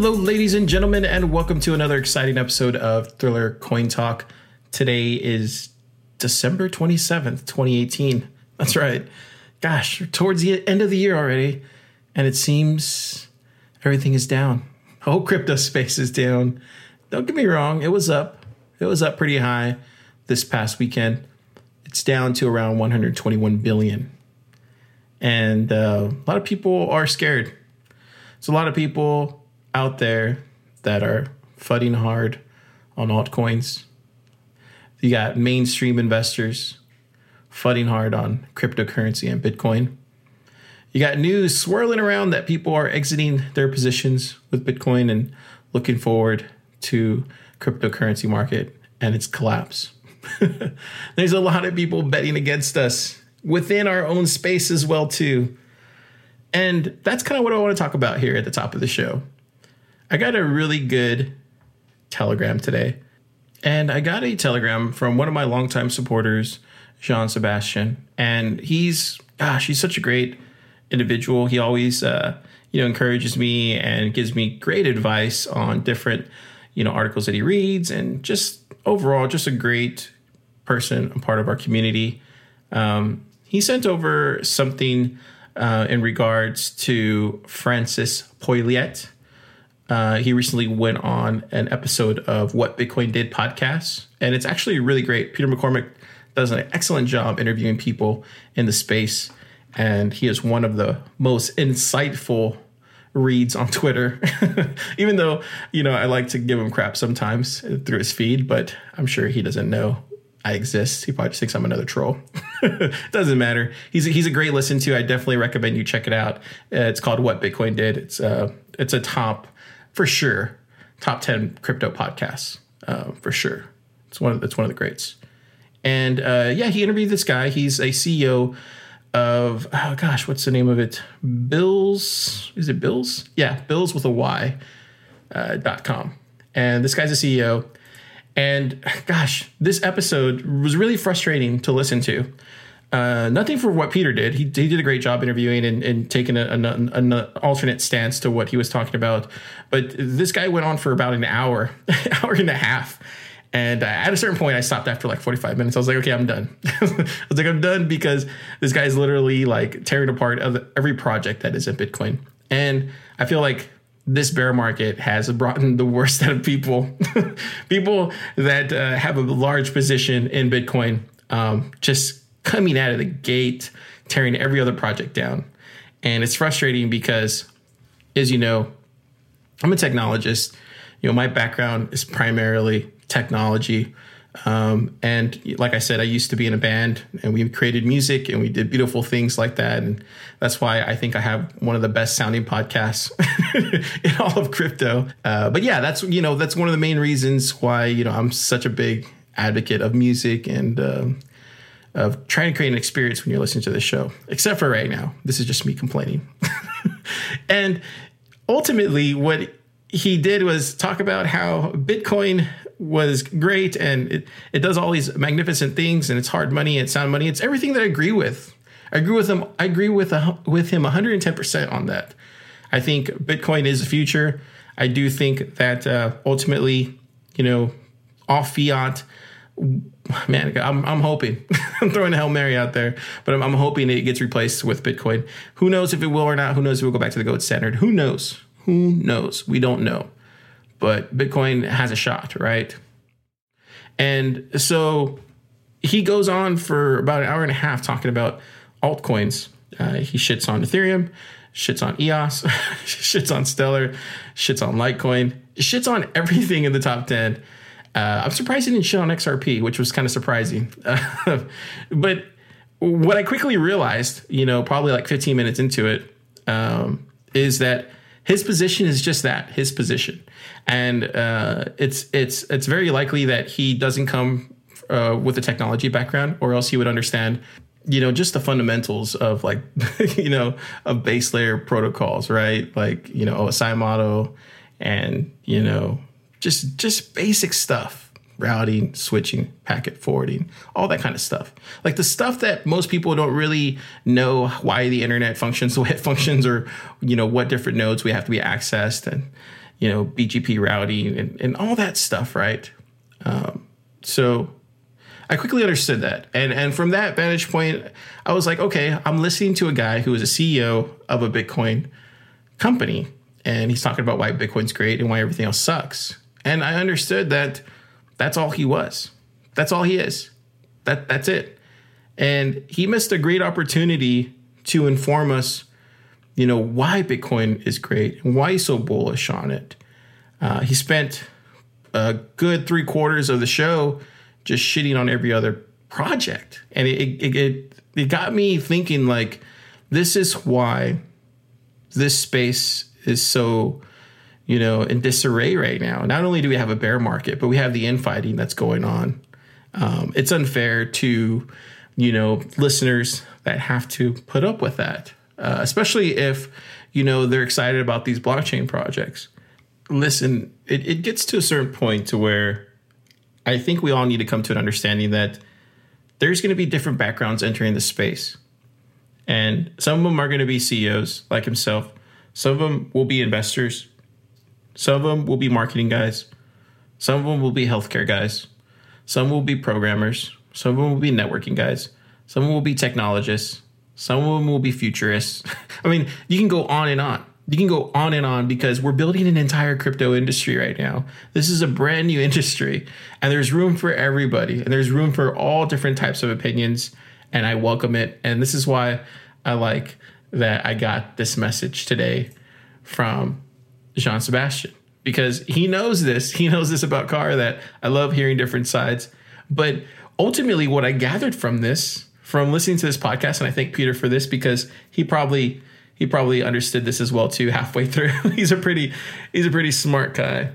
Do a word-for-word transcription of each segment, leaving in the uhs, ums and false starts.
Hello, ladies and gentlemen, and welcome to another exciting episode of Thriller Coin Talk. Today is December twenty-seventh, twenty eighteen. That's right. Gosh, towards the end of the year already, and it seems everything is down. The whole crypto space is down. Don't get me wrong, it was up. It was up pretty high this past weekend. It's down to around one hundred twenty-one billion. And uh, a lot of people are scared. There's a lot of people out there that are fudding hard on altcoins. You got mainstream investors fudding hard on cryptocurrency and Bitcoin. You got news swirling around that people are exiting their positions with Bitcoin and looking forward to cryptocurrency market and its collapse. There's a lot of people betting against us within our own space as well, too. And that's kind of what I want to talk about here at the top of the show. I got a really good telegram today. And I got a telegram from one of my longtime supporters, Jean Sebastian. And he's, gosh, he's such a great individual. He always, uh, you know, encourages me and gives me great advice on different, you know, articles that he reads. And just overall, just a great person, a part of our community. Um, he sent over something uh, in regards to Francis Pouliot. Uh, he recently went on an episode of What Bitcoin Did podcast, and it's actually really great. Peter McCormick does an excellent job interviewing people in the space, and he is one of the most insightful reads on Twitter, even though, you know, I like to give him crap sometimes through his feed, but I'm sure he doesn't know I exist. He probably just thinks I'm another troll. Doesn't matter. He's he's a great listen to. I definitely recommend you check it out. Uh, it's called What Bitcoin Did. It's uh it's a top, for sure, top ten crypto podcasts, uh, for sure. It's one of it's one of the greats. And uh, yeah, he interviewed this guy. He's a C E O of, oh gosh, what's the name of it? Bills, is it Bills? Yeah, Bills with a Y, uh, dot com. And this guy's a C E O. And gosh, this episode was really frustrating to listen to. Uh, nothing for what Peter did. He, he did a great job interviewing and, and taking an a, a alternate stance to what he was talking about. But this guy went on for about an hour, hour and a half. And at a certain point, I stopped after like forty-five minutes. I was like, okay, I'm done. I was like, I'm done because this guy's literally like tearing apart every project that is in Bitcoin. And I feel like this bear market has brought in the worst out of people, people that uh, have a large position in Bitcoin, um, just coming out of the gate, tearing every other project down. And it's frustrating because, as you know, I'm a technologist. You know, my background is primarily technology. Um, and like I said, I used to be in a band and we created music and we did beautiful things like that. And that's why I think I have one of the best sounding podcasts in all of crypto. Uh, but yeah, that's, you know, that's one of the main reasons why, you know, I'm such a big advocate of music and um, of trying to create an experience when you're listening to this show, except for right now. This is just me complaining. And ultimately what he did was talk about how Bitcoin was great and it, it does all these magnificent things and it's hard money, it's sound money. It's everything that I agree with. I agree with him. I agree with a, with him one hundred ten percent on that. I think Bitcoin is the future. I do think that uh, ultimately, you know, off fiat, man, I'm, I'm hoping. I'm throwing a Hail Mary out there, but I'm, I'm hoping it gets replaced with Bitcoin. Who knows if it will or not? Who knows if we'll go back to the gold standard? Who knows? Who knows? We don't know. But Bitcoin has a shot, right? And so he goes on for about an hour and a half talking about altcoins. Uh, he shits on Ethereum, shits on E O S, shits on Stellar, shits on Litecoin, shits on everything in the top ten. Uh, I'm surprised he didn't shit on X R P, which was kind of surprising. Uh, but what I quickly realized, you know, probably like fifteen minutes into it, um, is that his position is just that, his position. And uh, it's it's it's very likely that he doesn't come uh, with a technology background, or else he would understand, you know, just the fundamentals of like, you know, of base layer protocols, right? Like, you know, O S I model and, you know, just just basic stuff, routing, switching, packet forwarding, all that kind of stuff. Like the stuff that most people don't really know why the internet functions the way it functions, or, you know, what different nodes we have to be accessed. And you know, B G P routing and, and all that stuff, right? Um, so I quickly understood that. And and from that vantage point, I was like, okay, I'm listening to a guy who is a C E O of a Bitcoin company, and he's talking about why Bitcoin's great and why everything else sucks. And I understood that that's all he was. That's all he is. That that's it. And he missed a great opportunity to inform us, you know, why Bitcoin is great and why he's so bullish on it. Uh, he spent a good three quarters of the show just shitting on every other project. And it, it, it, it got me thinking, like, this is why this space is so, you know, in disarray right now. Not only do we have a bear market, but we have the infighting that's going on. Um, it's unfair to, you know, listeners that have to put up with that, uh, especially if, you know, they're excited about these blockchain projects. Listen, it, it gets to a certain point to where I think we all need to come to an understanding that there's going to be different backgrounds entering the space. And some of them are going to be C E Os like himself. Some of them will be investors. Some of them will be marketing guys. Some of them will be healthcare guys. Some will be programmers. Some of them will be networking guys. Some of them will be technologists. Some of them will be futurists. I mean, you can go on and on. You can go on and on because we're building an entire crypto industry right now. This is a brand new industry, and there's room for everybody, and there's room for all different types of opinions, and I welcome it. And this is why I like that I got this message today from Jean Sebastian, because he knows this. He knows this about Car, that I love hearing different sides. But ultimately, what I gathered from this, from listening to this podcast, and I thank Peter for this because he probably... He probably understood this as well too halfway through. he's a pretty, he's a pretty smart guy.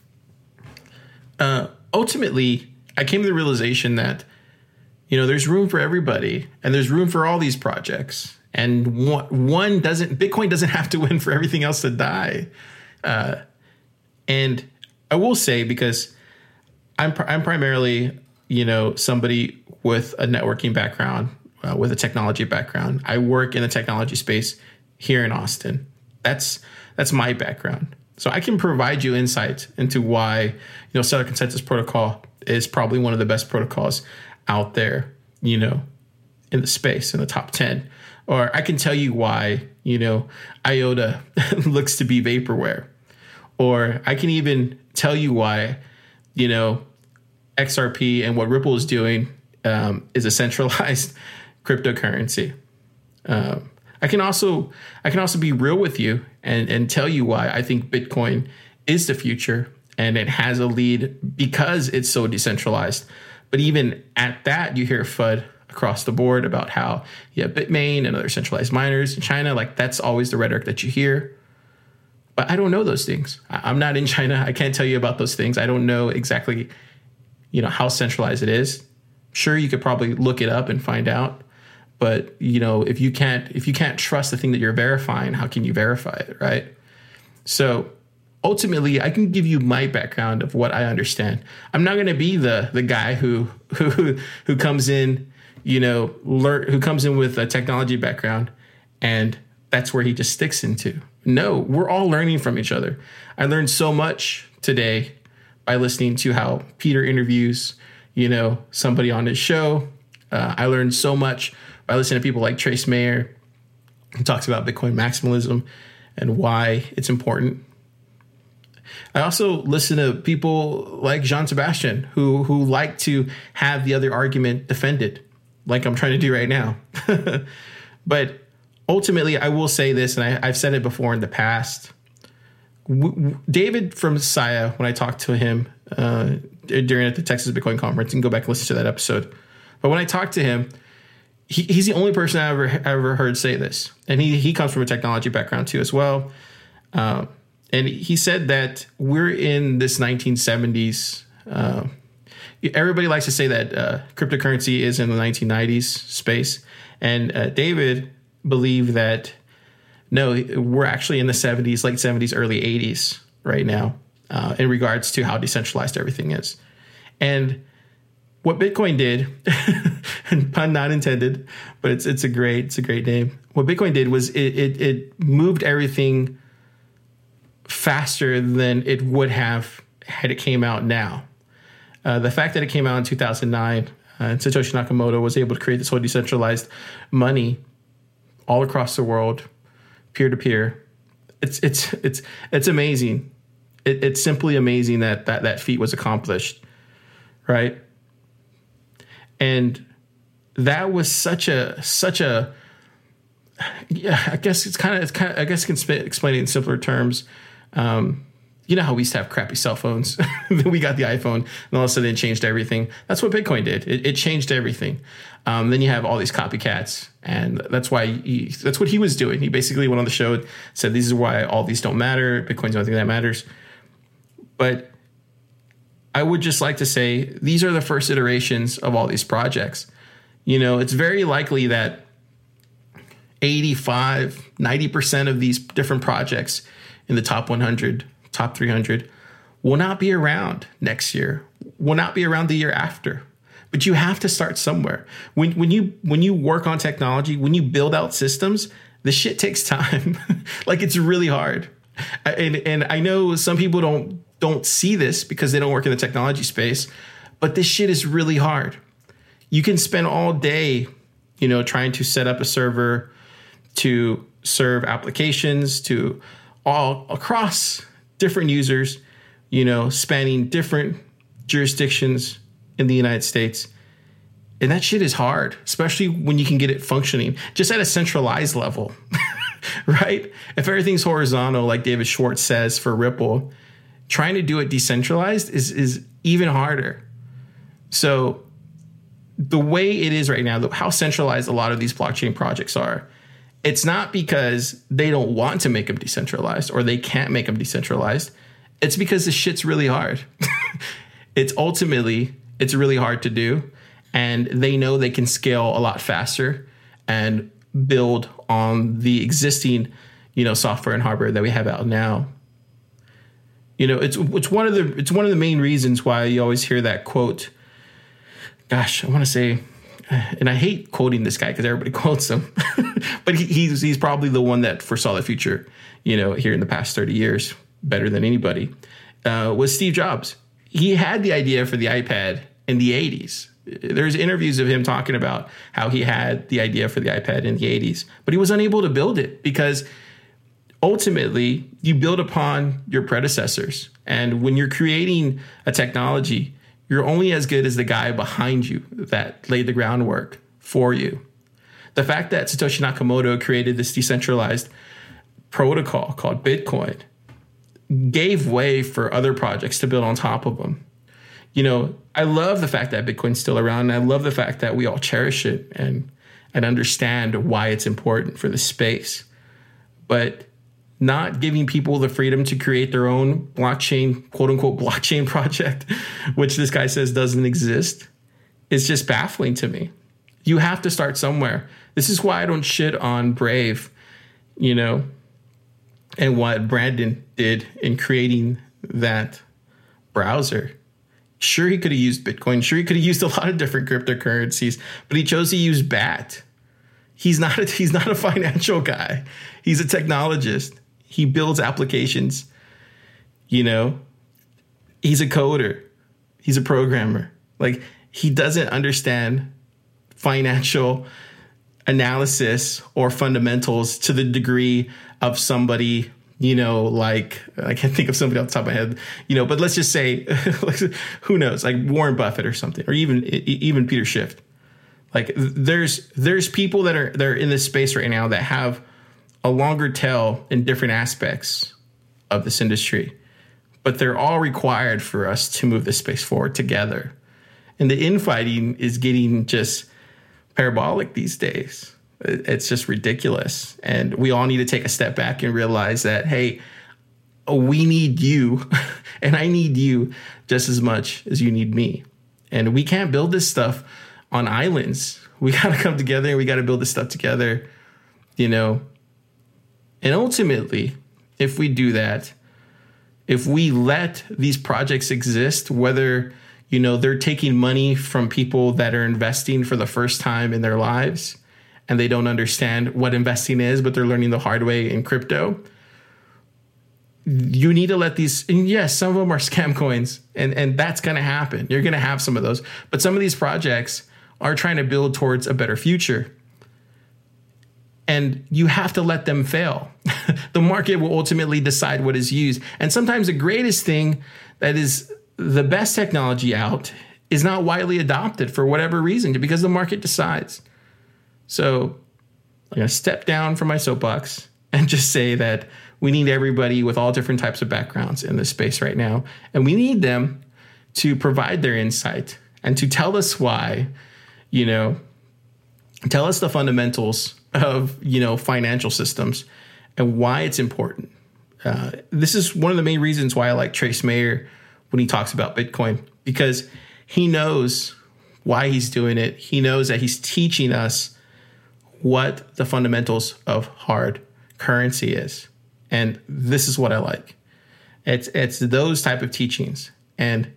Uh, ultimately, I came to the realization that, you know, there's room for everybody, and there's room for all these projects. And one, one doesn't, Bitcoin doesn't have to win for everything else to die. Uh, and I will say, because I'm I'm primarily, you know, somebody with a networking background, uh, with a technology background. I work in the technology space here in Austin. That's that's my background. So I can provide you insight into why, you know, Stellar Consensus Protocol is probably one of the best protocols out there, you know, in the space, in the top ten. Or I can tell you why, you know, I O T A looks to be vaporware. Or I can even tell you why, you know, X R P and what Ripple is doing um, is a centralized cryptocurrency. Um, I can also I can also be real with you and, and tell you why I think Bitcoin is the future, and it has a lead because it's so decentralized. But even at that, you hear F U D across the board about how you have Bitmain and other centralized miners in China. Like, that's always the rhetoric that you hear. But I don't know those things. I'm not in China. I can't tell you about those things. I don't know exactly, you know, how centralized it is. Sure, you could probably look it up and find out. But, you know, if you can't if you can't trust the thing that you're verifying, how can you verify it, right? So ultimately, I can give you my background of what I understand. I'm not going to be the the guy who who who comes in, you know, learn who comes in with a technology background and that's where he just sticks into. No, we're all learning from each other. I learned so much today by listening to how Peter interviews, you know, somebody on his show. Uh, I learned so much by listening to people like Trace Mayer, who talks about Bitcoin maximalism and why it's important. I also listen to people like Jean Sebastian, who who like to have the other argument defended, like I'm trying to do right now. But ultimately, I will say this, and I, I've said it before in the past. W- w- David from Saya, when I talked to him uh, during at the Texas Bitcoin Conference, and go back and listen to that episode. But when I talked to him, he, he's the only person I ever ever heard say this, and he he comes from a technology background too as well. Um, and he said that we're in this nineteen seventies. Uh, everybody likes to say that uh, cryptocurrency is in the nineteen nineties space, and uh, David believed that no, we're actually in the seventies, late seventies, early eighties right now, uh, in regards to how decentralized everything is, and what Bitcoin did, and pun not intended, but it's it's a great it's a great name. What Bitcoin did was it it, it moved everything faster than it would have had it came out now. Uh, the fact that it came out in two thousand nine, uh, and Satoshi Nakamoto was able to create this whole decentralized money all across the world, peer to peer. It's it's it's it's amazing. It, it's simply amazing that that that feat was accomplished, right? And that was such a such a yeah. I guess it's kind of it's kind of I guess I can sp- explain it in simpler terms. Um, you know how we used to have crappy cell phones. Then we got the iPhone, and all of a sudden it changed everything. That's what Bitcoin did. It, it changed everything. Um, then you have all these copycats, and that's why he, that's what he was doing. He basically went on the show and said, "This is why all these don't matter. Bitcoin's the only thing that matters." But I would just like to say these are the first iterations of all these projects. You know, it's very likely that eighty-five, ninety percent of these different projects in the top one hundred, top three hundred will not be around next year, will not be around the year after. But you have to start somewhere. When when you when you work on technology, when you build out systems, the shit takes time. Like, it's really hard. And and I know some people don't don't see this because they don't work in the technology space, but this shit is really hard. You can spend all day, you know, trying to set up a server to serve applications to all across different users, you know, spanning different jurisdictions in the United States. And that shit is hard, especially when you can get it functioning just at a centralized level, right? If everything's horizontal, like David Schwartz says for Ripple, trying to do it decentralized is, is even harder. So the way it is right now, how centralized a lot of these blockchain projects are, it's not because they don't want to make them decentralized or they can't make them decentralized. It's because the shit's really hard. It's ultimately, it's really hard to do. And they know they can scale a lot faster and build on the existing, you know, software and hardware that we have out now. You know, it's it's one of the it's one of the main reasons why you always hear that quote. Gosh, I want to say, and I hate quoting this guy because everybody quotes him, but he, he's he's probably the one that foresaw the future, you know, here in the past thirty years better than anybody. Uh, was Steve Jobs. He had the idea for the iPad in the eighties. There's interviews of him talking about how he had the idea for the iPad in the eighties, but he was unable to build it because ultimately you build upon your predecessors. And when you're creating a technology, you're only as good as the guy behind you that laid the groundwork for you. The fact that Satoshi Nakamoto created this decentralized protocol called Bitcoin gave way for other projects to build on top of them. You know, I love the fact that Bitcoin's still around, and I love the fact that we all cherish it and and understand why it's important for the space. But not giving people the freedom to create their own blockchain, quote unquote, blockchain project, which this guy says doesn't exist, is just baffling to me. You have to start somewhere. This is why I don't shit on Brave, you know, and what Brandon did in creating that browser. Sure, he could have used Bitcoin. Sure, he could have used a lot of different cryptocurrencies, but he chose to use B A T. He's not a, he's not a financial guy. He's a technologist. He builds applications. You know, he's a coder. He's a programmer. Like, he doesn't understand financial analysis or fundamentals to the degree of somebody, you know, like, I can't think of somebody off the top of my head, you know, but let's just say, who knows, like Warren Buffett or something, or even even Peter Schiff. Like, there's there's people that are that are in this space right now that have a longer tail in different aspects of this industry, but they're all required for us to move this space forward together. And the infighting is getting just parabolic these days. It's just ridiculous. And we all need to take a step back and realize that, hey, we need you and I need you just as much as you need me. And we can't build this stuff on islands. We got to come together and we got to build this stuff together, you know. And ultimately, if we do that, if we let these projects exist, whether, you know, they're taking money from people that are investing for the first time in their lives and they don't understand what investing is, but they're learning the hard way in crypto, you need to let these, and yes, some of them are scam coins, and, and that's going to happen. You're going to have some of those. But some of these projects are trying to build towards a better future. And you have to let them fail. The market will ultimately decide what is used. And sometimes the greatest thing that is the best technology out is not widely adopted for whatever reason, because the market decides. So I'm going to step down from my soapbox and just say that we need everybody with all different types of backgrounds in this space right now. And we need them to provide their insight and to tell us why, you know, tell us the fundamentals of, you know, financial systems and why it's important. Uh, this is one of the main reasons why I like Trace Mayer when he talks about Bitcoin, because he knows why he's doing it. He knows that he's teaching us what the fundamentals of hard currency is. And this is what I like. It's it's those type of teachings. And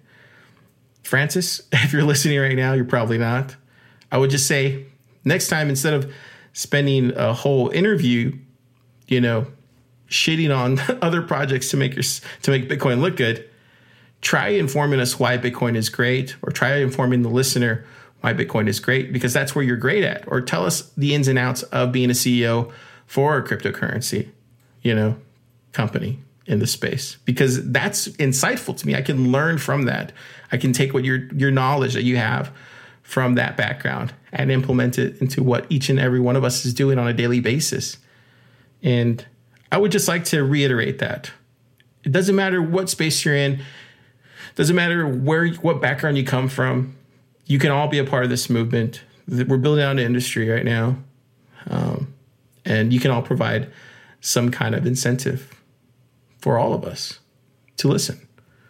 Francis, if you're listening right now, you're probably not. I would just say next time, instead of spending a whole interview, you know, shitting on other projects to make your to make Bitcoin look good, try informing us why Bitcoin is great, or try informing the listener why Bitcoin is great, because that's where you're great at. Or tell us the ins and outs of being a C E O for a cryptocurrency, you know, company in the space, because that's insightful to me. I can learn from that. I can take what your your knowledge that you have from that background and implement it into what each and every one of us is doing on a daily basis. And I would just like to reiterate that it doesn't matter what space you're in, doesn't matter where, what background you come from. You can all be a part of this movement. We're building out an industry right now. Um, and you can all provide some kind of incentive for all of us to listen.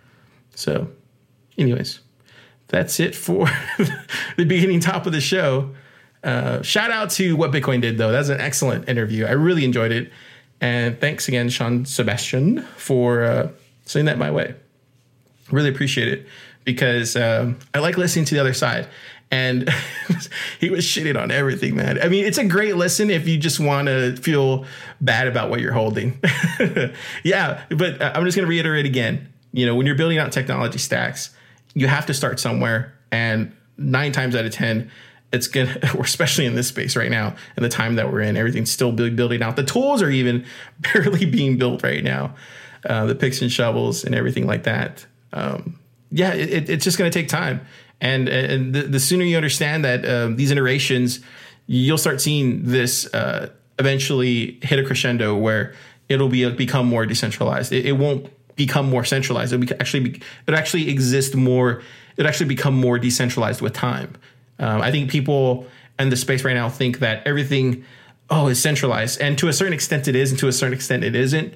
So anyways, that's it for the beginning top of the show. Uh, shout out to What Bitcoin Did, though. That's an excellent interview. I really enjoyed it. And thanks again, Sean Sebastian, for uh, sending that my way. Really appreciate it, because um, I like listening to the other side. And he was shitting on everything, man. I mean, it's a great listen if you just want to feel bad about what you're holding. Yeah, but I'm just going to reiterate again. You know, when you're building out technology stacks, you have to start somewhere. And nine times out of ten, it's going to, especially in this space right now, and the time that we're in, everything's still building out. The tools are even barely being built right now. Uh, the picks and shovels and everything like that. Um, yeah, it, it's just going to take time. And, and the, the sooner you understand that um, these iterations, you'll start seeing this uh, eventually hit a crescendo where it'll be become more decentralized. It, it won't become more centralized. It'll be actually be, it actually exist more. It actually become more decentralized with time. Um, I think people in the space right now think that everything, oh, is centralized, and to a certain extent it is, and to a certain extent it isn't.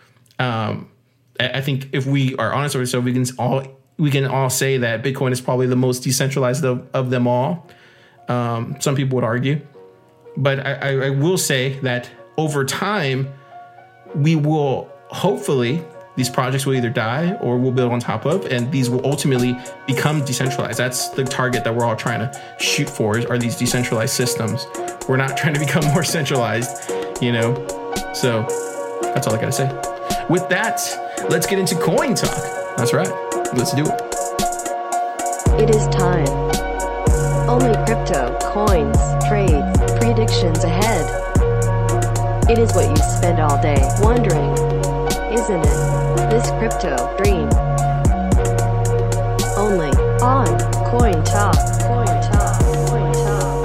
Um, I, I think if we are honest with ourselves, we can all. We can all say that Bitcoin is probably the most decentralized of, of them all. Um, some people would argue. But I, I, I will say that over time, we will hopefully, these projects will either die or we'll build on top of, and these will ultimately become decentralized. That's the target that we're all trying to shoot for, are these decentralized systems. We're not trying to become more centralized, you know? So that's all I got to say. With that, let's get into coin talk. That's right. Let's do it. It is time. Only crypto, coins, trades, predictions ahead. It is what you spend all day wondering, isn't it? This crypto dream. Only on Coin Talk. Coin Talk. Coin Talk.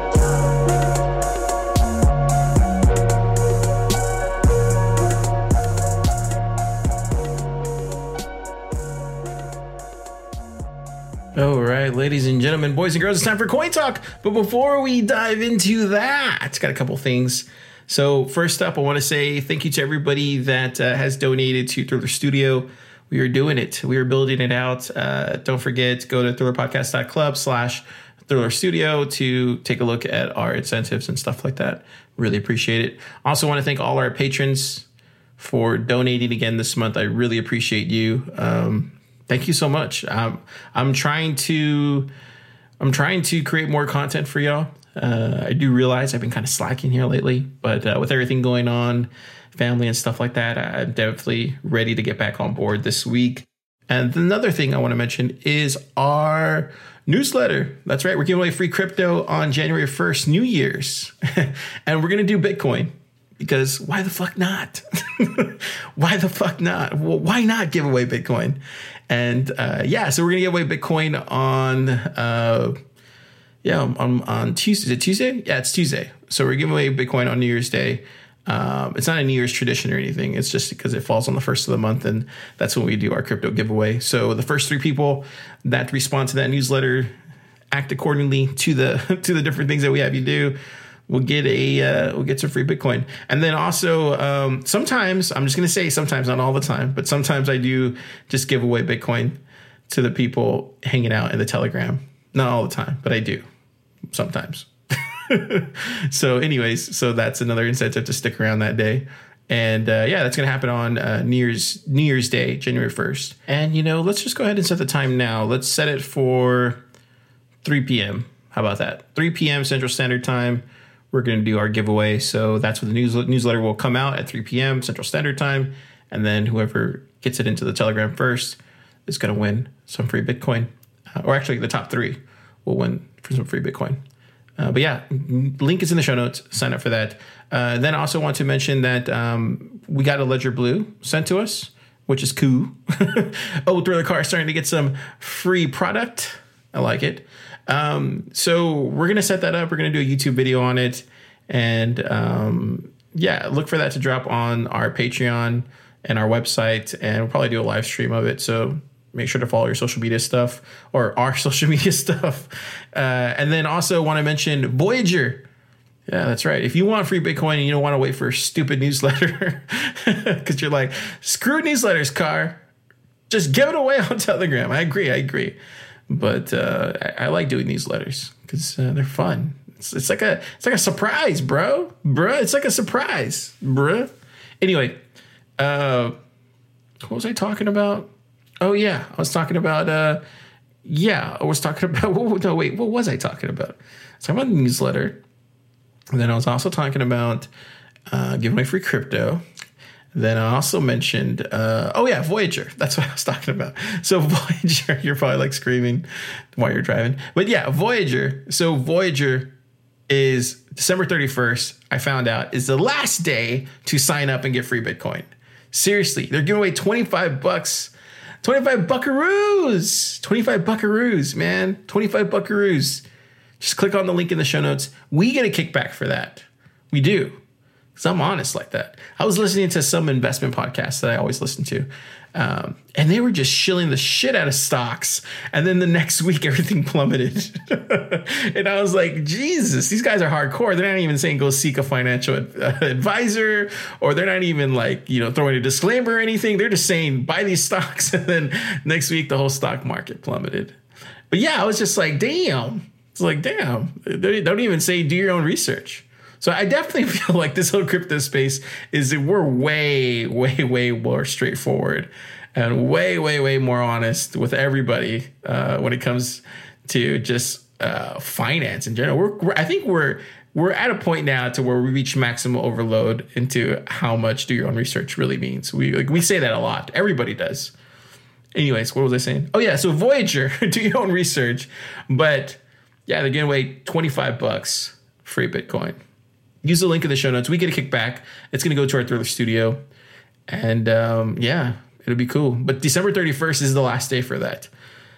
All right, ladies and gentlemen, boys and girls, it's time for Coin Talk. But before we dive into that, got a couple things. So first up, I want to say thank you to everybody that uh, has donated to Thriller Studio. We are doing it. We are building it out. Uh, don't forget, go to thrillerpodcast.club slash Thriller Studio to take a look at our incentives and stuff like that. Really appreciate it. Also want to thank all our patrons for donating again this month. I really appreciate you. Um, Thank you so much. Um, I'm trying to, I'm trying to create more content for y'all. Uh, I do realize I've been kind of slacking here lately, but uh, with everything going on, family and stuff like that. I'm definitely ready to get back on board this week. And another thing I want to mention is our newsletter. That's right. We're giving away free crypto on January first, New Year's. And we're going to do Bitcoin because why the fuck not? Why the fuck not? Well, why not give away Bitcoin? And uh, yeah, so we're going to give away Bitcoin on, uh, yeah, on, on Tuesday. Is it Tuesday? Yeah, it's Tuesday. So we're giving away Bitcoin on New Year's Day. Um, it's not a New Year's tradition or anything. It's just because it falls on the first of the month, and that's when we do our crypto giveaway. So the first three people that respond to that newsletter, act accordingly to the to the different things that we have you do, we'll get a uh, we'll get some free Bitcoin. And then also um, sometimes I'm just gonna say sometimes, not all the time, but sometimes I do just give away Bitcoin to the people hanging out in the Telegram. Not all the time, but I do sometimes. So anyways, so that's another incentive to stick around that day. And uh, yeah, that's going to happen on uh, New Year's New Year's Day, January first. And, you know, let's just go ahead and set the time now. Let's set it for three p.m. How about that? three p.m. Central Standard Time. We're going to do our giveaway. So that's when the news, newsletter will come out at three p.m. Central Standard Time. And then whoever gets it into the Telegram first is going to win some free Bitcoin. Uh, or actually, the top three will win for some free Bitcoin. Uh, but yeah, link is in the show notes. Sign up for that. Uh, then I also want to mention that um, we got a Ledger Blue sent to us, which is cool. Oh, Thriller Car is starting to get some free product. I like it. Um, so we're going to set that up. We're going to do a YouTube video on it. And um, yeah, look for that to drop on our Patreon and our website. And we'll probably do a live stream of it. So make sure to follow your social media stuff or our social media stuff. Uh, and then also want to mention Voyager. Yeah, that's right. If you want free Bitcoin and you don't want to wait for a stupid newsletter because you're like, screw newsletters, Car. Just give it away on Telegram. I agree. I agree. But uh, I, I like doing newsletters because uh, they're fun. It's, it's like a it's like a surprise, bro. Bruh, it's like a surprise, bruh. Anyway, uh, what was I talking about? Oh, yeah, I was talking about, uh, yeah, I was talking about, no, wait, what was I talking about? I was talking about the newsletter. And then I was also talking about uh, giving away free crypto. Then I also mentioned, uh, oh, yeah, Voyager. That's what I was talking about. So Voyager, you're probably like screaming while you're driving. But yeah, Voyager. So Voyager is December thirty-first, I found out, is the last day to sign up and get free Bitcoin. Seriously, they're giving away twenty-five bucks. twenty-five buckaroos, twenty-five buckaroos, man, twenty-five buckaroos. Just click on the link in the show notes. We get a kickback for that. We do. Because I'm honest like that. I was listening to some investment podcasts that I always listen to. Um, and they were just shilling the shit out of stocks. And then the next week, everything plummeted. And I was like, Jesus, these guys are hardcore. They're not even saying go seek a financial uh, advisor, or they're not even like, you know, throwing a disclaimer or anything. They're just saying buy these stocks. And then next week, the whole stock market plummeted. But yeah, I was just like, damn. It's like, damn. They don't even say do your own research. So I definitely feel like this whole crypto space is that we're way, way, way more straightforward and way, way, way more honest with everybody uh, when it comes to just uh, finance in general. We're, we're, I think we're we're at a point now to where we reach maximum overload into how much do your own research really means. We like we say that a lot. Everybody does. Anyways, what was I saying? Oh yeah, so Voyager, do your own research, but yeah, they're giving away twenty-five bucks free Bitcoin. Use the link in the show notes. We get a kickback. It's going to go to our Thriller studio. And um, yeah, it'll be cool. But December thirty-first is the last day for that.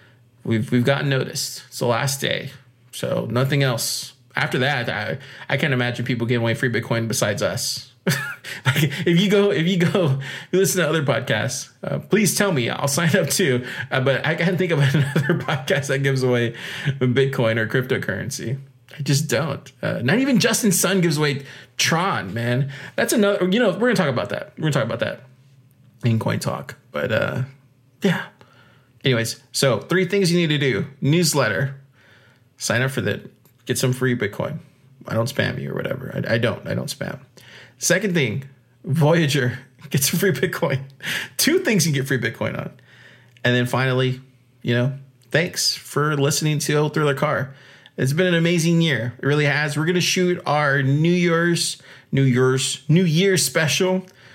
We've we've gotten noticed. It's the last day. So nothing else. After that, I, I can't imagine people giving away free Bitcoin besides us. Like if you go, if you go, you listen to other podcasts, uh, please tell me. I'll sign up too. Uh, but I can't think of another podcast that gives away Bitcoin or cryptocurrency. I just don't. Uh, not even Justin Sun gives away Tron, man. That's another, you know, we're going to talk about that. We're going to talk about that in Coin Talk. But uh, yeah. Anyways, so three things you need to do. Newsletter. Sign up for that. Get some free Bitcoin. I don't spam you or whatever. I, I don't. I don't spam. Second thing, Voyager. Get some free Bitcoin. Two things you can get free Bitcoin on. And then finally, you know, thanks for listening to Old Thriller Car. It's been an amazing year. It really has. We're going to shoot our New Year's, New Year's, New Year's special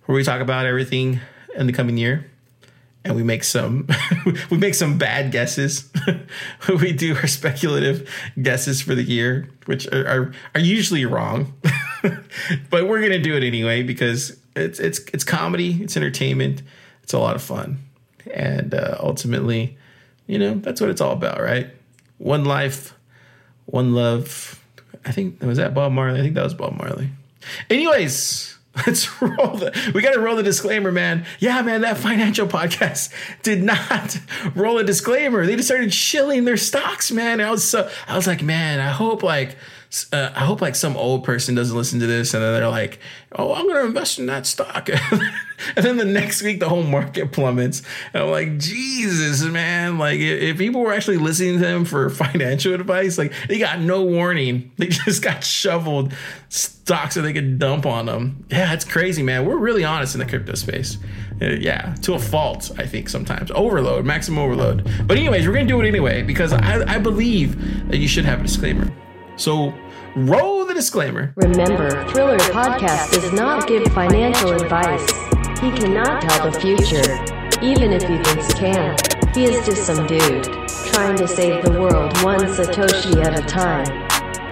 where we talk about everything in the coming year. And we make some we make some bad guesses. We do our speculative guesses for the year, which are are, are usually wrong. But we're gonna do it anyway because it's it's it's comedy, it's entertainment, it's a lot of fun, and uh, ultimately, you know, that's what it's all about, right? One life, one love. I think was that Bob Marley. I think that was Bob Marley. Anyways. Let's roll the, we got to roll the disclaimer, man. Yeah, man, that financial podcast did not roll a disclaimer. They just started shilling their stocks, man. I was so, I was like, man, I hope like, uh, I hope like some old person doesn't listen to this and then they're like, oh, I'm going to invest in that stock. And then the next week, the whole market plummets. And I'm like, Jesus, man. Like if, if people were actually listening to them for financial advice, like they got no warning. They just got shoveled stocks so they could dump on them. Yeah, it's crazy, man. We're really honest in the crypto space. Uh, yeah, to a fault, I think sometimes. Overload, maximum overload. But anyways, we're going to do it anyway because I, I believe that you should have a disclaimer. So roll the disclaimer. Remember, Thriller Podcast does not give financial advice. He cannot tell the future, even if he thinks can. He is just some dude, trying to save the world one Satoshi at a time.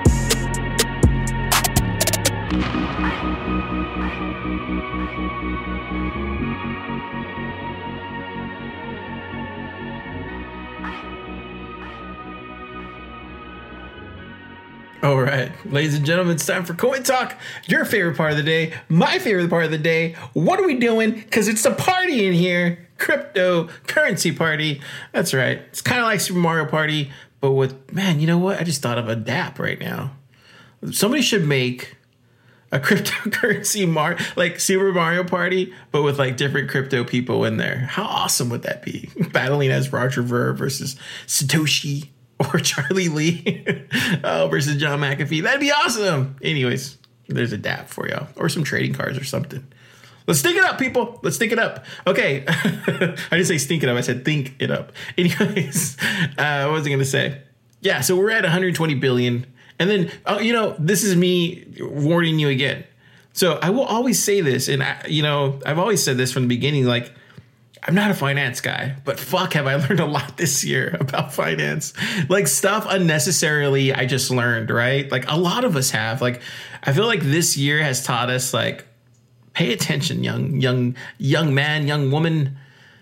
All right, ladies and gentlemen, it's time for Coin Talk, your favorite part of the day, my favorite part of the day. What are we doing? Because it's a party in here, cryptocurrency party. That's right. It's kind of like Super Mario Party, but with, man, you know what? I just thought of a dApp right now. Somebody should make a cryptocurrency, Mar- like Super Mario Party, but with like different crypto people in there. How awesome would that be? Battling as Roger Ver versus Satoshi. Or Charlie Lee oh, versus John McAfee. That'd be awesome. Anyways, there's a dApp for y'all. Or some trading cards or something. Let's think it up, people. Let's think it up. Okay. I didn't say stink it up. I said think it up. Anyways, uh, what was I going to say? Yeah, so we're at one hundred twenty billion. And then, oh, you know, this is me warning you again. So I will always say this. And, I, you know, I've always said this from the beginning, like, I'm not a finance guy, but fuck, have I learned a lot this year about finance. Like stuff unnecessarily I just learned, right? Like a lot of us have. Like I feel like this year has taught us like pay attention, young young young man, young woman,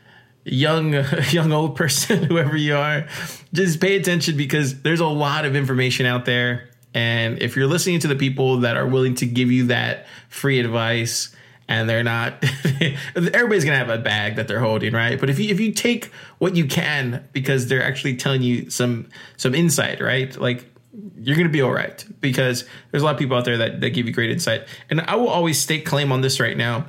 young young old person, whoever you are. Just pay attention because there's a lot of information out there. And if you're listening to the people that are willing to give you that free advice, and they're not, everybody's going to have a bag that they're holding, right? But if you if you take what you can because they're actually telling you some some insight, right? Like you're going to be all right because there's a lot of people out there that, that give you great insight. And I will always stake claim on this right now.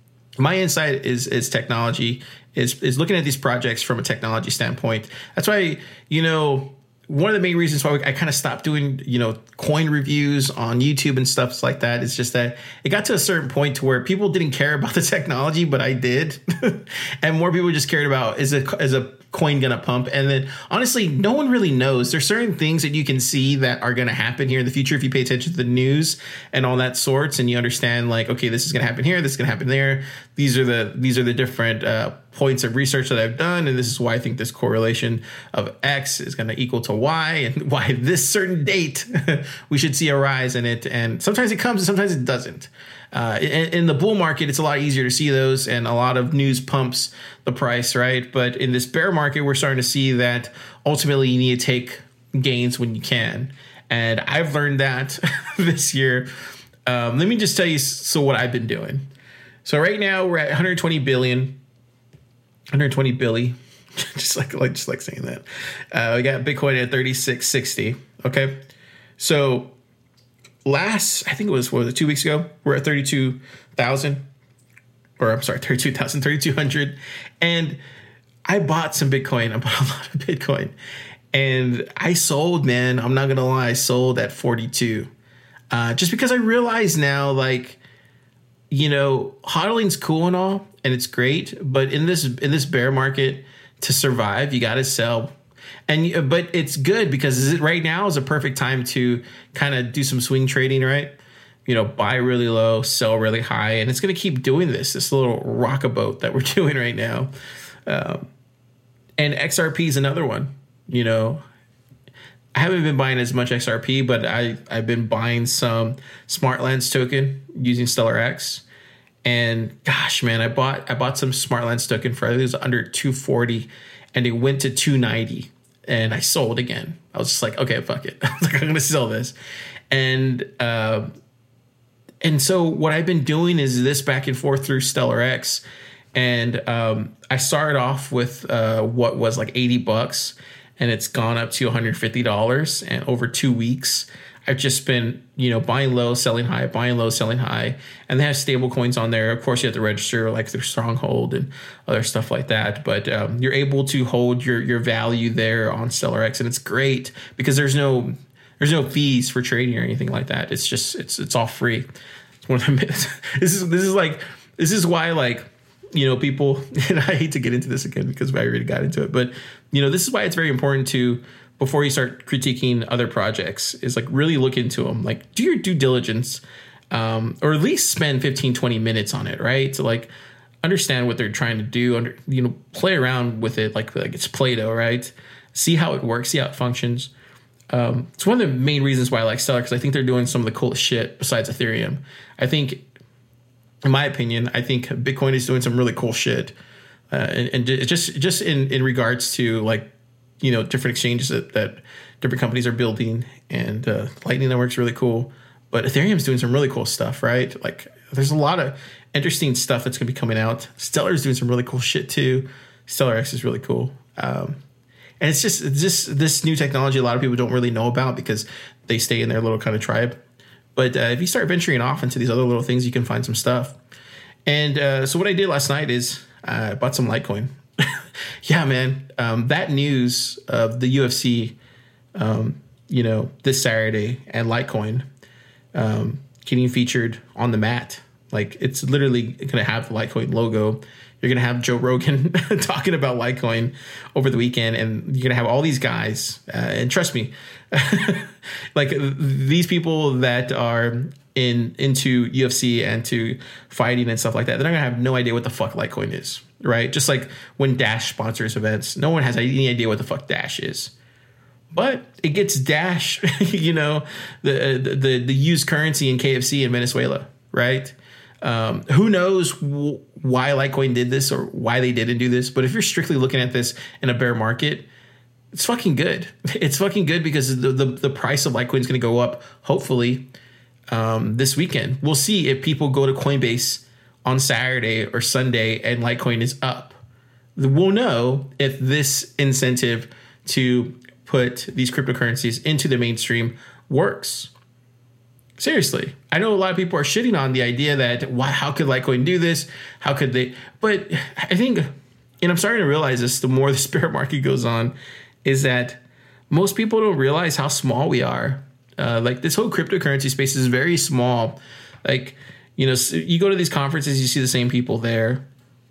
My insight is is technology, is is looking at these projects from a technology standpoint. That's why, you know, one of the main reasons why I kind of stopped doing, you know, coin reviews on YouTube and stuff like that is just that it got to a certain point to where people didn't care about the technology, but I did. And more people just cared about, is a, is a coin going to pump? And then honestly, no one really knows. There's certain things that you can see that are going to happen here in the future if you pay attention to the news and all that sorts, and you understand like, okay, this is going to happen here, this is going to happen there. These are the these are the different uh, points of research that I've done, and this is why I think this correlation of X is going to equal to Y, and why this certain date we should see a rise in it. And sometimes it comes and sometimes it doesn't. Uh, in, in the bull market, it's a lot easier to see those, and a lot of news pumps the price, right? But in this bear market, we're starting to see that ultimately you need to take gains when you can. And I've learned that this year. Um, let me just tell you so what I've been doing. So right now we're at one hundred twenty billion, one hundred twenty billy, just like, like just like saying that. Uh, we got Bitcoin at thirty-six sixty. Okay, so last, I think it was, what was it, two weeks ago, we're at thirty-two thousand, or I'm sorry, thirty-two thousand, thirty-two hundred. And I bought some Bitcoin. I bought a lot of Bitcoin. And I sold, man, I'm not going to lie, I sold at forty-two. Uh, just because I realize now, like, you know, hodling's cool and all, and it's great. But in this in this bear market, to survive, you got to sell. And but it's good because right now is a perfect time to kind of do some swing trading, right? you know, buy really low, sell really high. And it's going to keep doing this, this little rock-a-boat that we're doing right now. Um, and X R P is another one. You know, I haven't been buying as much X R P, but I, I've been buying some Smartlands token using StellarX. And gosh, man, I bought I bought some Smartlands token for I think it was under two forty, and it went to two ninety, and I sold again. I was just like, okay, fuck it. I was like, I'm gonna sell this, and uh, and so what I've been doing is this back and forth through StellarX, and um, I started off with uh, what was like eighty bucks, and it's gone up to one hundred fifty dollars, and over two weeks. I've just been, you know, buying low, selling high, buying low, selling high. And they have stable coins on there. Of course, you have to register like their Stronghold and other stuff like that. But um, you're able to hold your your value there on StellarX. And it's great because there's no there's no fees for trading or anything like that. It's just it's it's all free. It's one of the this is this is like this is why like, you know, people, and I hate to get into this again because I already got into it. But, you know, this is why it's very important to, before you start critiquing other projects, is like really look into them, like do your due diligence, um, or at least spend fifteen, twenty minutes on it, right? To like understand what they're trying to do, under, you know, play around with it like, like it's Play-Doh, right? See how it works, see how it functions. Um, it's one of the main reasons why I like Stellar, because I think they're doing some of the coolest shit besides Ethereum. I think, in my opinion, I think Bitcoin is doing some really cool shit. Uh, and, and just just in, in regards to like, you know, different exchanges that, that different companies are building, and uh, Lightning Network's really cool, but Ethereum's doing some really cool stuff, right? Like there's a lot of interesting stuff that's going to be coming out. Stellar's doing some really cool shit too. StellarX is really cool. Um, and it's just, it's just this new technology a lot of people don't really know about because they stay in their little kind of tribe. But uh, if you start venturing off into these other little things, you can find some stuff. And uh, so what I did last night is I uh, bought some Litecoin. Yeah, man, um, that news of the U F C, um, you know, this Saturday, and Litecoin um, getting featured on the mat. Like, it's literally going to have the Litecoin logo. You're going to have Joe Rogan talking about Litecoin over the weekend, and you're going to have all these guys. Uh, and trust me, like these people that are in into U F C and to fighting and stuff like that, they're not going to have no idea what the fuck Litecoin is. Right? Just like when Dash sponsors events, no one has any idea what the fuck Dash is. But it gets Dash, you know, the, the the used currency in K F C in Venezuela, right? Um, who knows w- why Litecoin did this or why they didn't do this. But if you're strictly looking at this in a bear market, it's fucking good. It's fucking good because the, the, the price of Litecoin is going to go up, hopefully, um, this weekend. We'll see if people go to Coinbase on Saturday or Sunday and Litecoin is up. We'll know if this incentive to put these cryptocurrencies into the mainstream works. Seriously, I know a lot of people are shitting on the idea that, why, how could Litecoin do this? How could they? But I think, and I'm starting to realize this the more the bear market goes on, is that most people don't realize how small we are. Uh, like this whole cryptocurrency space is very small. Like, you know, you go to these conferences, you see the same people there.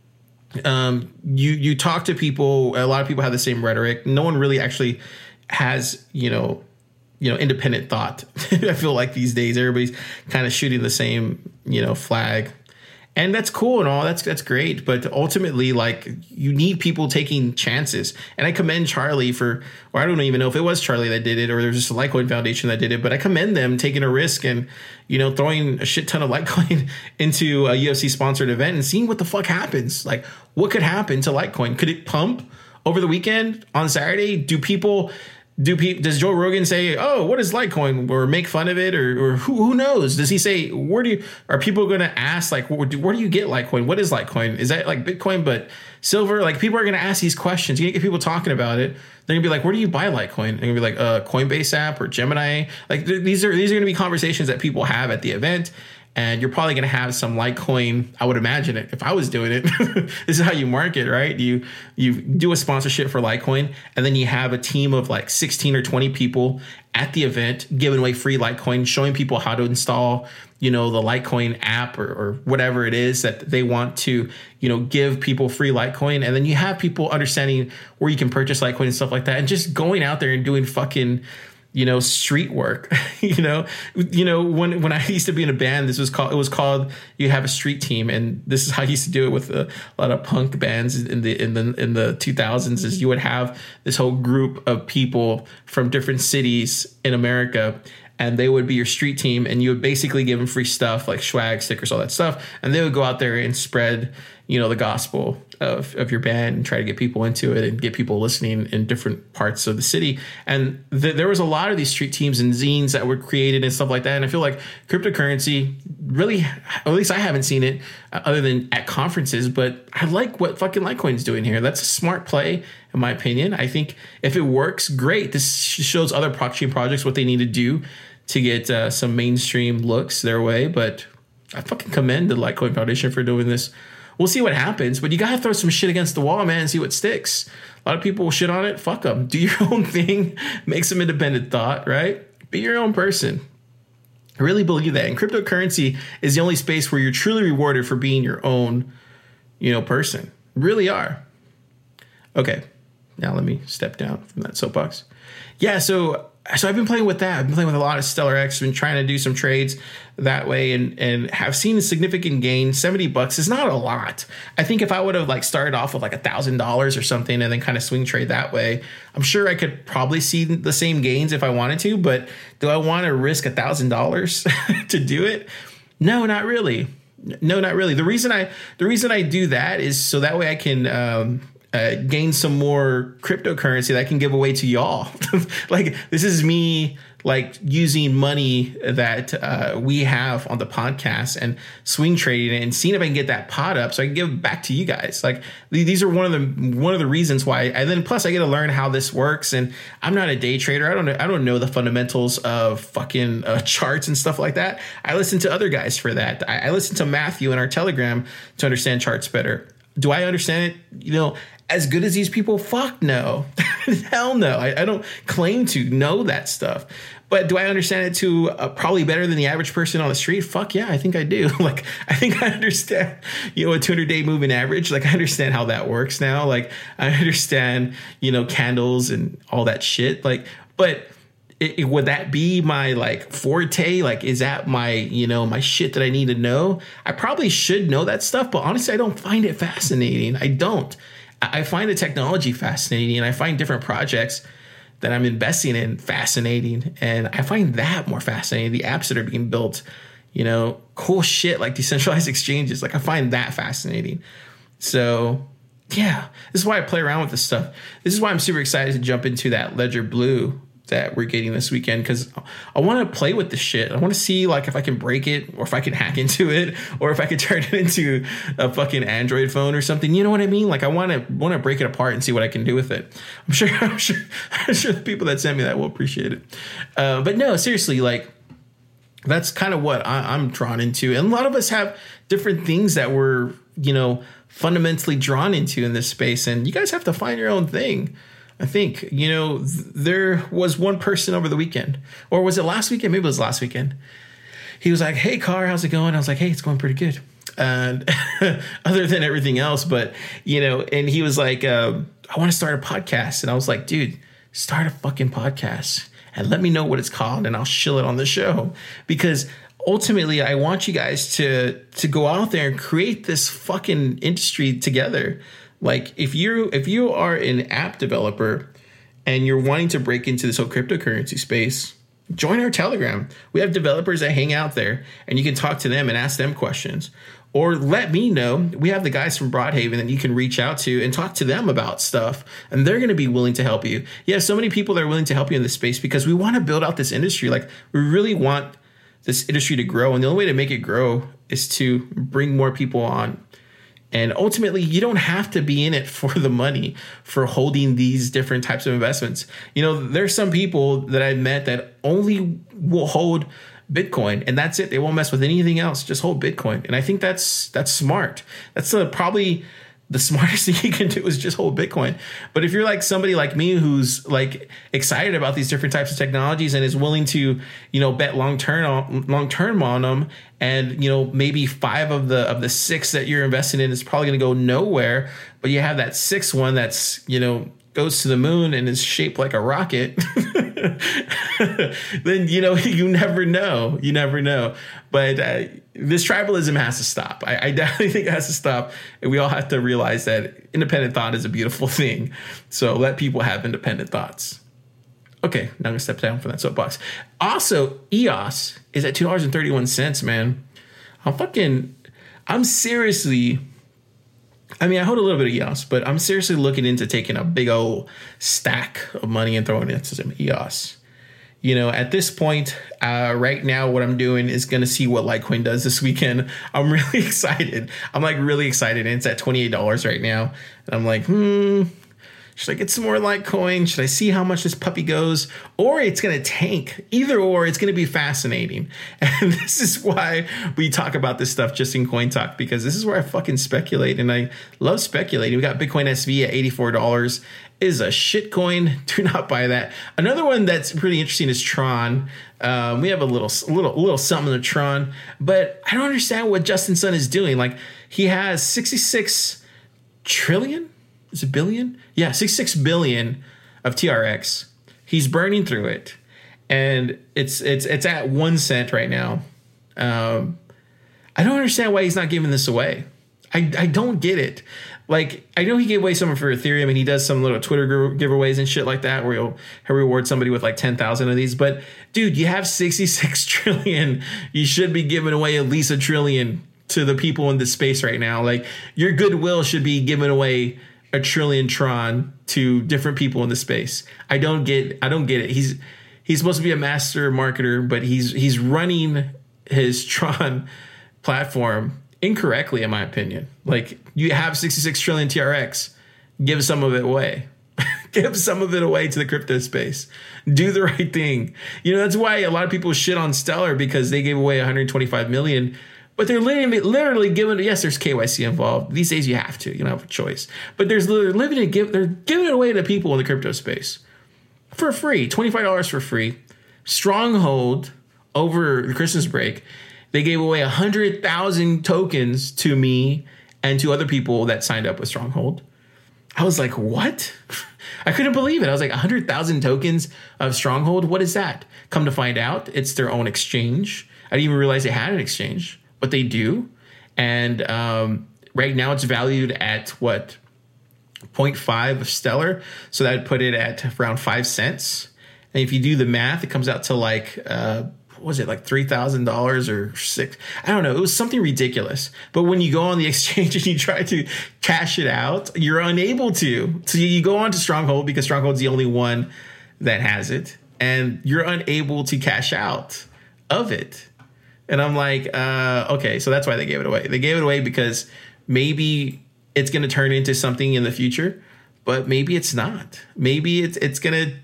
Um, you you talk to people. A lot of people have the same rhetoric. No one really actually has, you know, you know, independent thought. I feel like these days everybody's kind of shooting the same, you know, flag. And that's cool and all. That's that's great. But ultimately, like, you need people taking chances. And I commend Charlie for, or I don't even know if it was Charlie that did it or there's just a Litecoin Foundation that did it. But I commend them taking a risk and, you know, throwing a shit ton of Litecoin into a U F C sponsored event and seeing what the fuck happens. Like, what could happen to Litecoin? Could it pump over the weekend on Saturday? Do people... Do people, does Joe Rogan say, oh, what is Litecoin, or make fun of it, or, or who, who knows? Does he say, where do you, are people going to ask, like, where do, where do you get Litecoin? What is Litecoin? Is that like Bitcoin but silver? Like, people are going to ask these questions. You get people talking about it. They're going to be like, where do you buy Litecoin? They're going to be like, uh, Coinbase app or Gemini. Like, th- these are these are going to be conversations that people have at the event. And you're probably going to have some Litecoin. I would imagine it if I was doing it. This is how you market, right? You you do a sponsorship for Litecoin, and then you have a team of like sixteen or twenty people at the event giving away free Litecoin, showing people how to install, you know, the Litecoin app or, or whatever it is that they want to, you know, give people free Litecoin. And then you have people understanding where you can purchase Litecoin and stuff like that, and just going out there and doing fucking, you know, street work. you know, you know, when when I used to be in a band, this was called it was called you have a street team, and this is how I used to do it with a, a lot of punk bands in the in the in the two thousands. Is you would have this whole group of people from different cities in America, and they would be your street team, and you would basically give them free stuff like swag, stickers, all that stuff, and they would go out there and spread, you know, the gospel of, of your band and try to get people into it and get people listening in different parts of the city. And th- there was a lot of these street teams and zines that were created and stuff like that. And I feel like cryptocurrency really, at least I haven't seen it uh, other than at conferences, but I like what fucking Litecoin's doing here. That's a smart play, in my opinion. I think if it works, great. This shows other blockchain projects what they need to do to get uh, some mainstream looks their way. But I fucking commend the Litecoin Foundation for doing this. We'll see what happens, but you got to throw some shit against the wall, man, and see what sticks. A lot of people will shit on it. Fuck them. Do your own thing. Make some independent thought, right? Be your own person. I really believe that. And cryptocurrency is the only space where you're truly rewarded for being your own, you know, person. Really are. Okay. Now let me step down from that soapbox. Yeah, so so I've been playing with that. I've been playing with a lot of Stellar X. I've been trying to do some trades that way and and have seen a significant gain. seventy bucks is not a lot. I think if I would have like started off with like a thousand dollars or something and then kind of swing trade that way, I'm sure I could probably see the same gains if I wanted to. But do I want to risk a thousand dollars to do it? No, not really. No, not really. The reason I the reason I do that is so that way I can um, uh, gain some more cryptocurrency that I can give away to y'all. Like this is me like using money that uh, we have on the podcast and swing trading it and seeing if I can get that pot up so I can give it back to you guys. Like these are one of the one of the reasons why. And then plus I get to learn how this works. And I'm not a day trader. I don't know. I don't know the fundamentals of fucking uh, charts and stuff like that. I listen to other guys for that. I, I listen to Matthew in our Telegram to understand charts better. Do I understand it? You know, as good as these people? Fuck no. Hell no. I, I don't claim to know that stuff. But do I understand it to uh, probably better than the average person on the street? Fuck yeah, I think I do. Like, I think I understand, you know, a two hundred day moving average. Like, I understand how that works now. Like, I understand, you know, candles and all that shit. Like, but it, it, would that be my, like, forte? Like, is that my, you know, my shit that I need to know? I probably should know that stuff, but honestly, I don't find it fascinating. I don't. I find the technology fascinating, and I find different projects that I'm investing in fascinating. And I find that more fascinating. The apps that are being built, you know, cool shit like decentralized exchanges. Like I find that fascinating. So yeah, this is why I play around with this stuff. This is why I'm super excited to jump into that Ledger Blue that we're getting this weekend, because I want to play with the shit. I want to see like if I can break it or if I can hack into it or if I could turn it into a fucking Android phone or something. You know what I mean? Like I want to want to break it apart and see what I can do with it. I'm sure I'm sure I'm sure the people that sent me that will appreciate it. Uh, but no, seriously, like that's kind of what I, I'm drawn into. And a lot of us have different things that we're, you know, fundamentally drawn into in this space. And you guys have to find your own thing. I think, you know, th- there was one person over the weekend, or was it last weekend? Maybe it was last weekend. He was like, hey, Car, how's it going? I was like, hey, it's going pretty good. And other than everything else, but, you know, and he was like, um, I want to start a podcast. And I was like, dude, start a fucking podcast and let me know what it's called and I'll shill it on the show. Because ultimately, I want you guys to to go out there and create this fucking industry together. Like if you if you are an app developer and you're wanting to break into this whole cryptocurrency space, join our Telegram. We have developers that hang out there and you can talk to them and ask them questions. Or let me know. We have the guys from Broadhaven that you can reach out to and talk to them about stuff. And they're going to be willing to help you. Yeah, so many people that are willing to help you in this space because we want to build out this industry. Like we really want this industry to grow. And the only way to make it grow is to bring more people on. And ultimately, you don't have to be in it for the money, for holding these different types of investments. You know, there's some people that I've met that only will hold Bitcoin and that's it. They won't mess with anything else. Just hold Bitcoin. And I think that's that's smart. That's uh, probably the smartest thing you can do is just hold Bitcoin. But if you're like somebody like me who's like excited about these different types of technologies and is willing to, you know, bet long term long term on them, and you know maybe five of the of the six that you're investing in is probably going to go nowhere, but you have that sixth one that's, you know, goes to the moon and is shaped like a rocket. then, you know, you never know. You never know. But uh, this tribalism has to stop. I, I definitely think it has to stop. And we all have to realize that independent thought is a beautiful thing. So let people have independent thoughts. Okay, now I'm going to step down from that soapbox. Also, E O S is at two dollars and thirty-one cents, man. I'm fucking, I'm seriously, I mean, I hold a little bit of E O S, but I'm seriously looking into taking a big old stack of money and throwing it into some E O S. You know, at this point, uh, right now, what I'm doing is going to see what Litecoin does this weekend. I'm really excited. I'm like really excited. And it's at twenty-eight dollars right now. And I'm like, hmm, should I get some more Litecoin? Should I see how much this puppy goes? Or it's going to tank. Either or, it's going to be fascinating. And this is why we talk about this stuff just in Coin Talk, because this is where I fucking speculate. And I love speculating. We got Bitcoin S V at eighty-four dollars. Is a shit coin. Do not buy that. Another one that's pretty interesting is Tron. Um, we have a little, little, little something of Tron, but I don't understand what Justin Sun is doing. Like, he has sixty-six trillion. Is it billion? Yeah, sixty-six billion of T R X. He's burning through it, and it's it's it's at one cent right now. Um, I don't understand why he's not giving this away. I I don't get it. Like, I know he gave away some for Ethereum, and he does some little Twitter giveaways and shit like that, where he'll, he'll reward somebody with like ten thousand of these. But dude, you have sixty-six trillion. You should be giving away at least a trillion to the people in this space right now. Like, your goodwill should be giving away a trillion Tron to different people in the space. I don't get, I don't get it. He's, he's supposed to be a master marketer, but he's, he's running his Tron platform incorrectly, in my opinion. Like, you have sixty-six trillion T R X, give some of it away. Give some of it away to the crypto space. Do the right thing. You know, that's why a lot of people shit on Stellar, because they gave away one hundred twenty-five million, but they're literally, literally giving, yes, there's K Y C involved. These days you have to, you don't have a choice. But there's literally living and give, they're giving it away to people in the crypto space for free, twenty-five dollars for free. Stronghold over the Christmas break, they gave away one hundred thousand tokens to me and to other people that signed up with Stronghold. I was like, what? I couldn't believe it. I was like, one hundred thousand tokens of Stronghold? What is that? Come to find out, it's their own exchange. I didn't even realize they had an exchange, but they do. And um, right now it's valued at, what, zero point five of Stellar. So that would put it at around five cents. And if you do the math, it comes out to like... Uh, what was it, like three thousand dollars or six? I don't know. It was something ridiculous. But when you go on the exchange and you try to cash it out, you're unable to. So you go on to Stronghold, because Stronghold's the only one that has it, and you're unable to cash out of it. And I'm like, uh, okay, so that's why they gave it away. They gave it away because maybe it's going to turn into something in the future, but maybe it's not. Maybe it's it's going to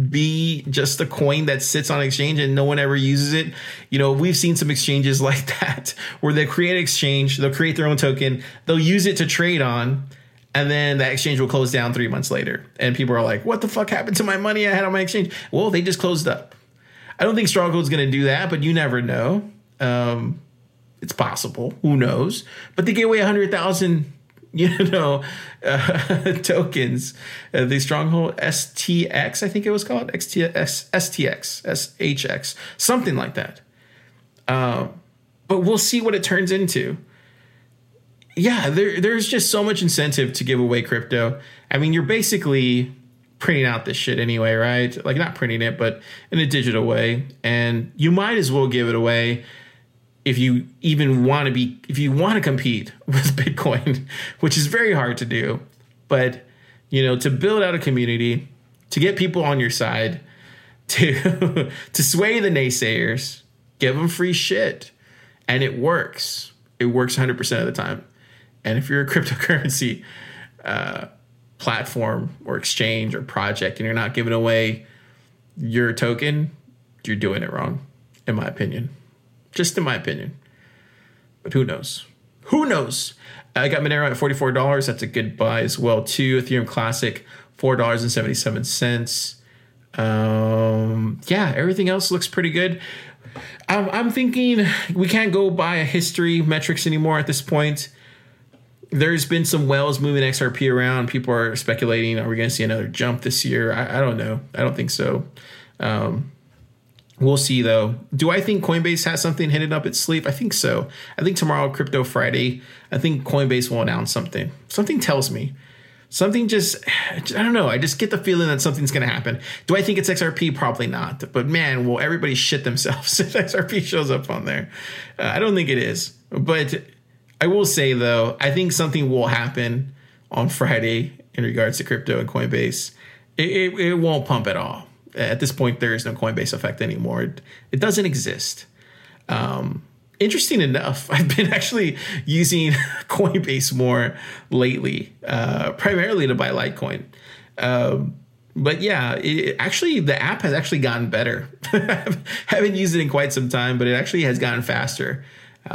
be just a coin that sits on exchange and no one ever uses it. You know, we've seen some exchanges like that where they create an exchange, they'll create their own token, they'll use it to trade on, and then that exchange will close down three months later. And people are like, what the fuck happened to my money I had on my exchange? Well, they just closed up. I don't think Stronghold's going to do that, but you never know. Um, it's possible. Who knows? But they gave away one hundred thousand you know, uh, tokens. Uh, the Stronghold S T X, I think it was called. X T X, S T X, S H X, something like that. Uh, but we'll see what it turns into. Yeah, there, there's just so much incentive to give away crypto. I mean, you're basically printing out this shit anyway, right? Like, not printing it, but in a digital way. And you might as well give it away if you even want to be, if you want to compete with Bitcoin, which is very hard to do. But, you know, to build out a community, to get people on your side, to to sway the naysayers, give them free shit. And it works. It works one hundred percent of the time. And if you're a cryptocurrency uh, platform or exchange or project and you're not giving away your token, you're doing it wrong, in my opinion. Just in my opinion. But who knows? Who knows? I got Monero at forty-four dollars. That's a good buy as well, too. Ethereum Classic, four dollars and seventy-seven cents. Um, yeah, everything else looks pretty good. I'm, I'm thinking we can't go by a history metrics anymore at this point. There's been some whales moving X R P around. People are speculating, are we going to see another jump this year? I, I don't know. I don't think so. Um, we'll see, though. Do I think Coinbase has something hidden up its sleeve? I think so. I think tomorrow, Crypto Friday, I think Coinbase will announce something. Something tells me. Something just, I don't know. I just get the feeling that something's going to happen. Do I think it's X R P? Probably not. But man, will everybody shit themselves if X R P shows up on there? Uh, I don't think it is. But I will say, though, I think something will happen on Friday in regards to crypto and Coinbase. It, it, it won't pump at all. At this point, there is no Coinbase effect anymore. It, it doesn't exist. Um, Interesting enough, I've been actually using Coinbase more lately, uh, primarily to buy Litecoin. Um, but yeah, it, actually, the app has actually gotten better. Haven't used it in quite some time, but it actually has gotten faster.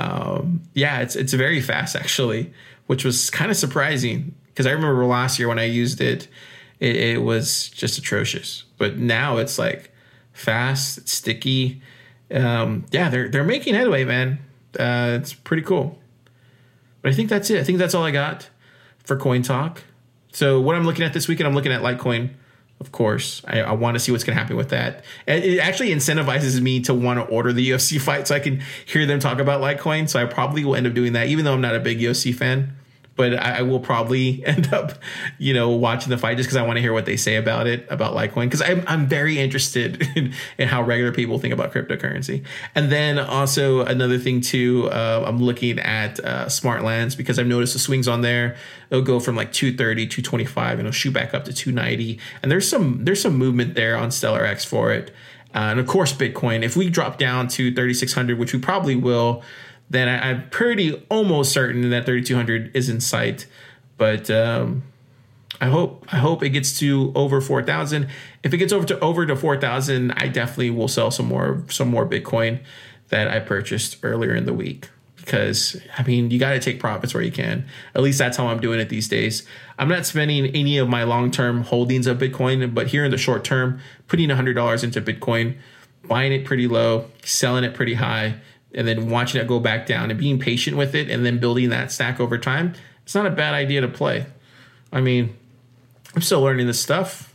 Um, yeah, it's it's very fast, actually, which was kind of surprising because I remember last year when I used it, it, it was just atrocious. But now it's like fast, it's sticky. Um, yeah, they're they're making headway, man. Uh, it's pretty cool. But I think that's it. I think that's all I got for Coin Talk. So what I'm looking at this weekend, I'm looking at Litecoin, of course. I, I want to see what's going to happen with that. And it actually incentivizes me to want to order the U F C fight so I can hear them talk about Litecoin. So I probably will end up doing that, even though I'm not a big U F C fan. But I, I will probably end up, you know, watching the fight just because I want to hear what they say about it, about Litecoin, because I'm, I'm very interested in, in how regular people think about cryptocurrency. And then also another thing, too, uh, I'm looking at uh, Smartlands because I've noticed the swings on there. It'll go from like two thirty, two twenty-five, and it'll shoot back up to two ninety. And there's some there's some movement there on StellarX for it. Uh, and of course, Bitcoin. If we drop down to thirty-six hundred, which we probably will, then I, I'm pretty almost certain that thirty-two hundred is in sight. But um, I hope I hope it gets to over four thousand. If it gets over to over to four thousand, I definitely will sell some more some more Bitcoin that I purchased earlier in the week. Because, I mean, you got to take profits where you can. At least that's how I'm doing it these days. I'm not spending any of my long-term holdings of Bitcoin, but here in the short term, putting one hundred dollars into Bitcoin, buying it pretty low, selling it pretty high, and then watching it go back down and being patient with it and then building that stack over time, it's not a bad idea to play. I mean, I'm still learning this stuff,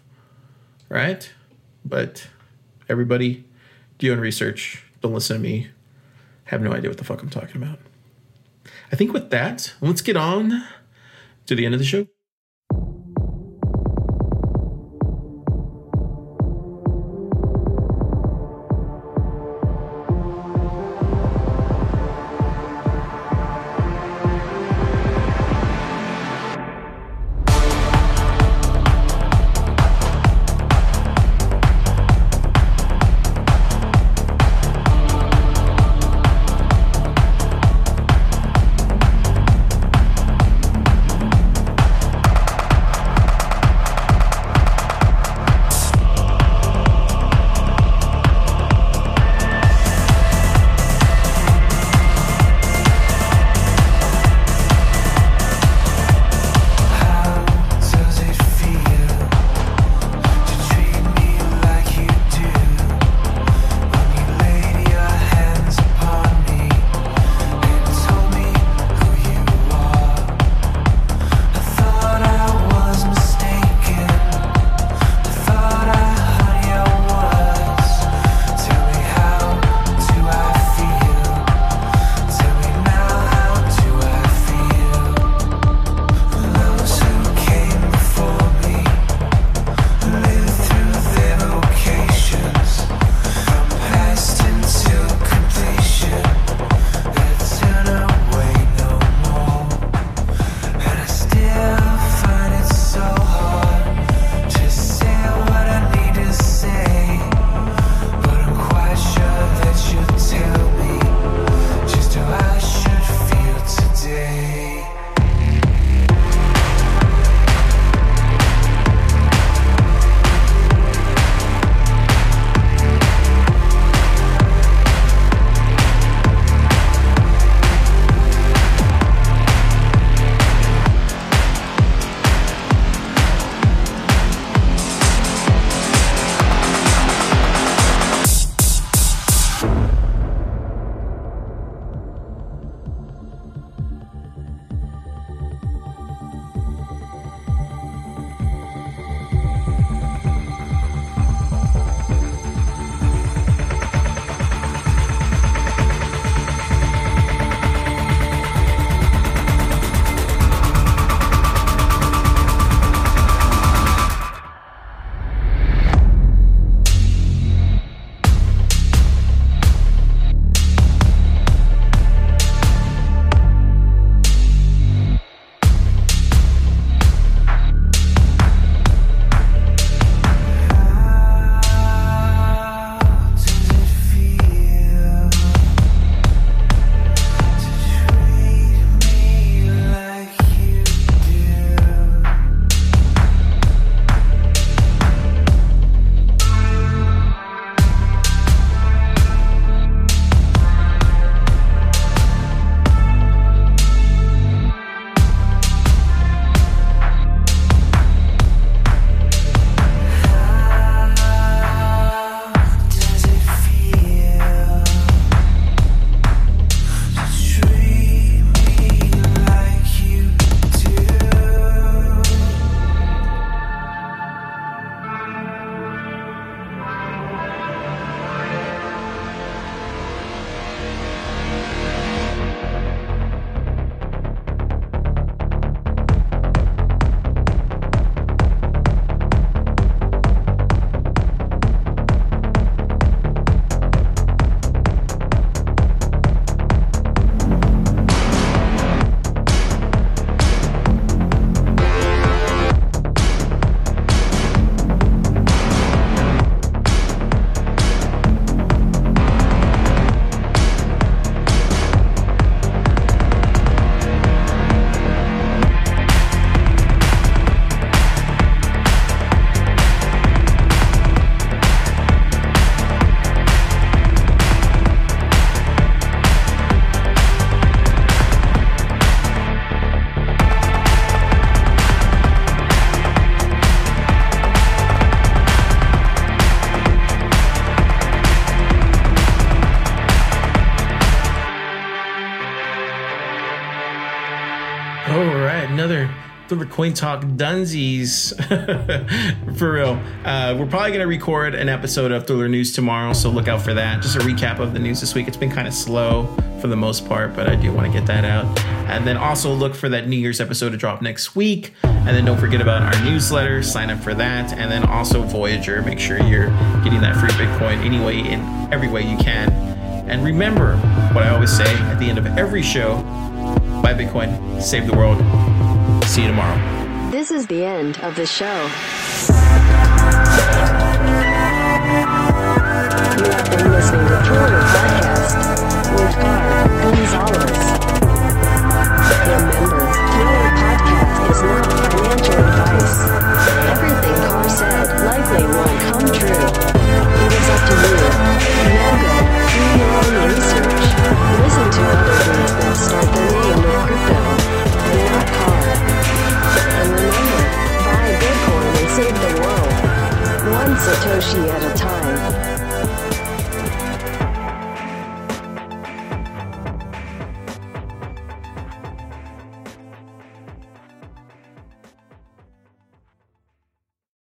right? But everybody, do your own research. Don't listen to me. I have no idea what the fuck I'm talking about. I think with that, let's get on to the end of the show. Thriller Coin Talk Dunsies. For real. Uh, we're probably going to record an episode of Thriller News tomorrow, so look out for that. Just a recap of the news this week. It's been kind of slow for the most part, but I do want to get that out. And then also look for that New Year's episode to drop next week. And then don't forget about our newsletter. Sign up for that. And then also Voyager. Make sure you're getting that free Bitcoin anyway, in every way you can. And remember what I always say at the end of every show: buy Bitcoin, save the world. See you tomorrow. This is the end of the show. You have been listening to Thriller Podcast with Carl Gonzalez. Remember, Thriller Podcast is not financial advice. Everything Carr said likely won't come true. It is up to you. Now go, do your own research. Listen to other dudes that start their name with crypto, and not Carr. And remember, buy Bitcoin and save the world. One Satoshi at a time.